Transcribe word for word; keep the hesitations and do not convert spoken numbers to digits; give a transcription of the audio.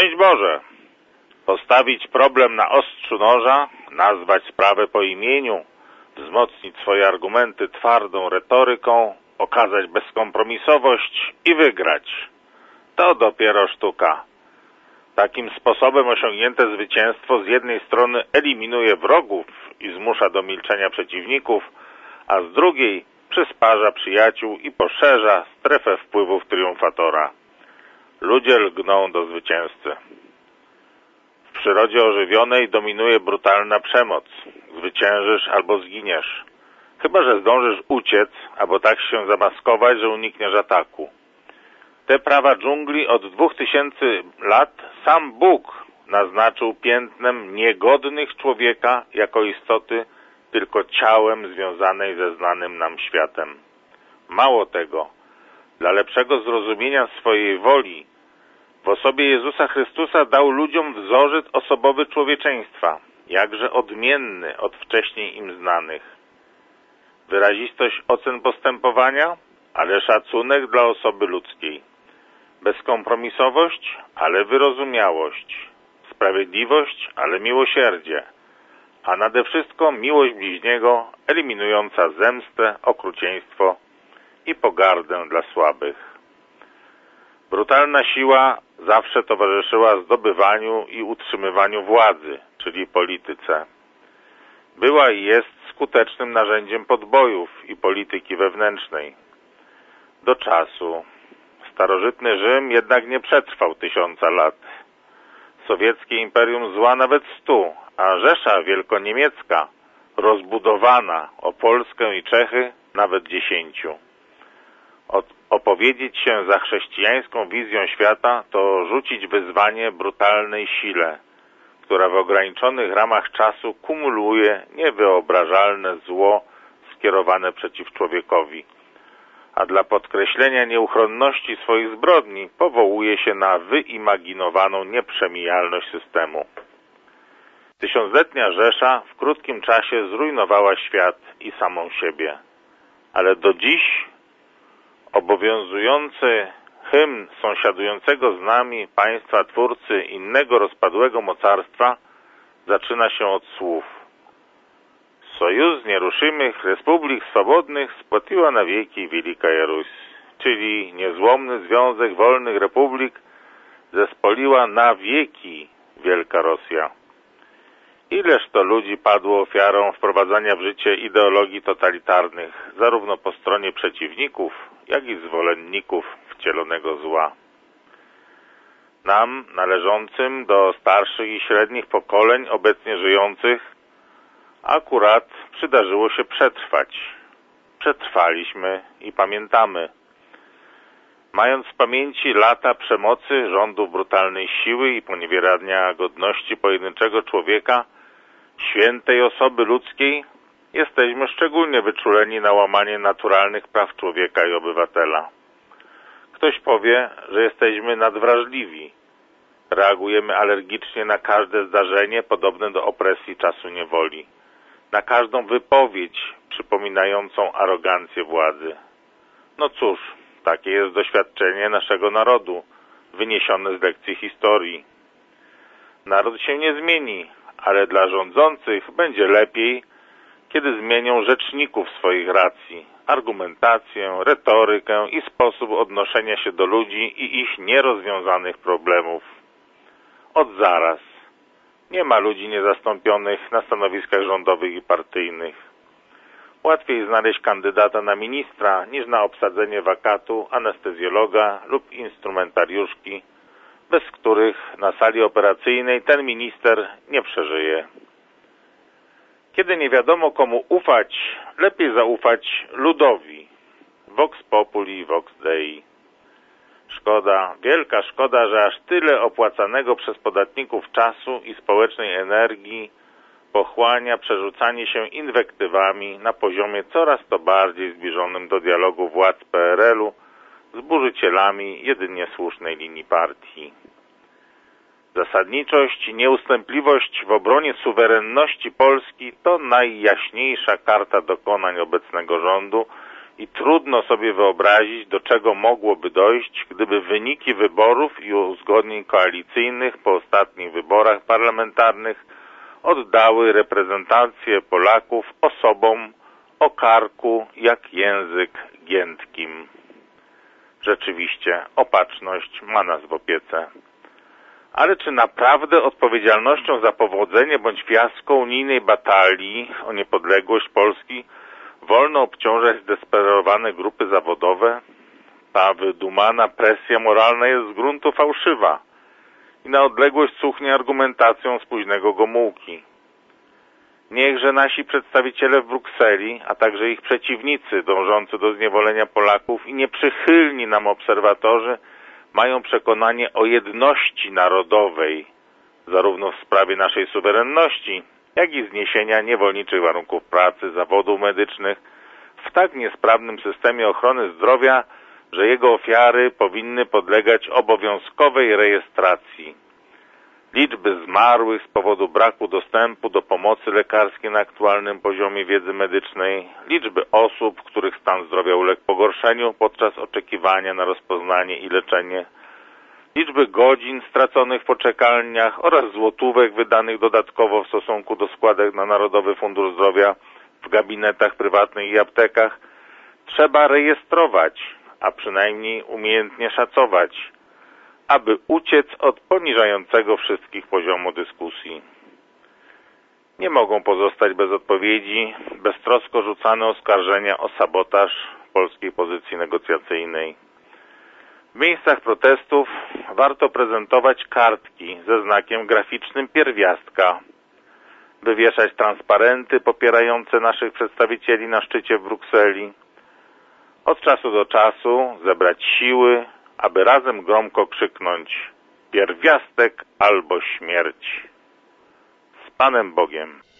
Szczęść Boże! Postawić problem na ostrzu noża, nazwać sprawę po imieniu, wzmocnić swoje argumenty twardą retoryką, okazać bezkompromisowość i wygrać. To dopiero sztuka. Takim sposobem osiągnięte zwycięstwo z jednej strony eliminuje wrogów i zmusza do milczenia przeciwników, a z drugiej przysparza przyjaciół i poszerza strefę wpływów triumfatora. Ludzie lgną do zwycięzcy. W przyrodzie ożywionej dominuje brutalna przemoc. Zwyciężysz albo zginiesz. Chyba że zdążysz uciec, albo tak się zamaskować, że unikniesz ataku. Te prawa dżungli od dwóch tysięcy lat sam Bóg naznaczył piętnem niegodnych człowieka jako istoty tylko ciałem związanej ze znanym nam światem. Mało tego, dla lepszego zrozumienia swojej woli w osobie Jezusa Chrystusa dał ludziom wzorzec osobowy człowieczeństwa, jakże odmienny od wcześniej im znanych. Wyrazistość ocen postępowania, ale szacunek dla osoby ludzkiej. Bezkompromisowość, ale wyrozumiałość. Sprawiedliwość, ale miłosierdzie. A nade wszystko miłość bliźniego, eliminująca zemstę, okrucieństwo i pogardę dla słabych. Brutalna siła zawsze towarzyszyła zdobywaniu i utrzymywaniu władzy, czyli polityce. Była i jest skutecznym narzędziem podbojów i polityki wewnętrznej. Do czasu. Starożytny Rzym jednak nie przetrwał tysiąca lat. Sowieckie imperium zła nawet stu, a Rzesza Wielkoniemiecka, rozbudowana o Polskę i Czechy, nawet dziesięciu. Od opowiedzieć się za chrześcijańską wizją świata to rzucić wyzwanie brutalnej sile, która w ograniczonych ramach czasu kumuluje niewyobrażalne zło skierowane przeciw człowiekowi, a dla podkreślenia nieuchronności swoich zbrodni powołuje się na wyimaginowaną nieprzemijalność systemu. Tysiącletnia Rzesza w krótkim czasie zrujnowała świat i samą siebie, ale do dziś obowiązujący hymn sąsiadującego z nami państwa twórcy innego rozpadłego mocarstwa zaczyna się od słów: Sojusz nieruszymych Republik Swobodnych spłaciła na wieki Wielka Ruś, czyli niezłomny Związek Wolnych Republik zespoliła na wieki Wielka Rosja. Ileż to ludzi padło ofiarą wprowadzania w życie ideologii totalitarnych, zarówno po stronie przeciwników, jak i zwolenników wcielonego zła. Nam, należącym do starszych i średnich pokoleń obecnie żyjących, akurat przydarzyło się przetrwać. Przetrwaliśmy i pamiętamy. Mając w pamięci lata przemocy, rządów brutalnej siły i poniewierania godności pojedynczego człowieka, świętej osoby ludzkiej, jesteśmy szczególnie wyczuleni na łamanie naturalnych praw człowieka i obywatela. Ktoś powie, że jesteśmy nadwrażliwi. Reagujemy alergicznie na każde zdarzenie podobne do opresji czasu niewoli, na każdą wypowiedź przypominającą arogancję władzy. No cóż, takie jest doświadczenie naszego narodu, wyniesione z lekcji historii. Naród się nie zmieni, ale dla rządzących będzie lepiej, kiedy zmienią rzeczników swoich racji, argumentację, retorykę i sposób odnoszenia się do ludzi i ich nierozwiązanych problemów. Od zaraz. Nie ma ludzi niezastąpionych na stanowiskach rządowych i partyjnych. Łatwiej znaleźć kandydata na ministra niż na obsadzenie wakatu anestezjologa lub instrumentariuszki, bez których na sali operacyjnej ten minister nie przeżyje. Kiedy nie wiadomo komu ufać, lepiej zaufać ludowi. Vox populi, vox dei. Szkoda, wielka szkoda, że aż tyle opłacanego przez podatników czasu i społecznej energii pochłania przerzucanie się inwektywami na poziomie coraz to bardziej zbliżonym do dialogu władz P R L-u z burzycielami jedynie słusznej linii partii. Zasadniczość i nieustępliwość w obronie suwerenności Polski to najjaśniejsza karta dokonań obecnego rządu i trudno sobie wyobrazić, do czego mogłoby dojść, gdyby wyniki wyborów i uzgodnień koalicyjnych po ostatnich wyborach parlamentarnych oddały reprezentację Polaków osobom o karku jak język giętkim. Rzeczywiście, opatrzność ma nas w opiece. Ale czy naprawdę odpowiedzialnością za powodzenie bądź fiasko unijnej batalii o niepodległość Polski wolno obciążać zdesperowane grupy zawodowe? Ta wydumana presja moralna jest z gruntu fałszywa i na odległość cuchnie argumentacją z późnego Gomułki. Niechże nasi przedstawiciele w Brukseli, a także ich przeciwnicy dążący do zniewolenia Polaków i nieprzychylni nam obserwatorzy mają przekonanie o jedności narodowej, zarówno w sprawie naszej suwerenności, jak i zniesienia niewolniczych warunków pracy, zawodów medycznych w tak niesprawnym systemie ochrony zdrowia, że jego ofiary powinny podlegać obowiązkowej rejestracji. Liczby zmarłych z powodu braku dostępu do pomocy lekarskiej na aktualnym poziomie wiedzy medycznej, liczby osób, których stan zdrowia uległ pogorszeniu podczas oczekiwania na rozpoznanie i leczenie, liczby godzin straconych w poczekalniach oraz złotówek wydanych dodatkowo w stosunku do składek na Narodowy Fundusz Zdrowia w gabinetach prywatnych i aptekach trzeba rejestrować, a przynajmniej umiejętnie szacować, aby uciec od poniżającego wszystkich poziomu dyskusji. Nie mogą pozostać bez odpowiedzi beztrosko rzucane oskarżenia o sabotaż polskiej pozycji negocjacyjnej. W miejscach protestów warto prezentować kartki ze znakiem graficznym pierwiastka, wywieszać transparenty popierające naszych przedstawicieli na szczycie w Brukseli, od czasu do czasu zebrać siły, aby razem gromko krzyknąć: pierwiastek albo śmierć. Z Panem Bogiem.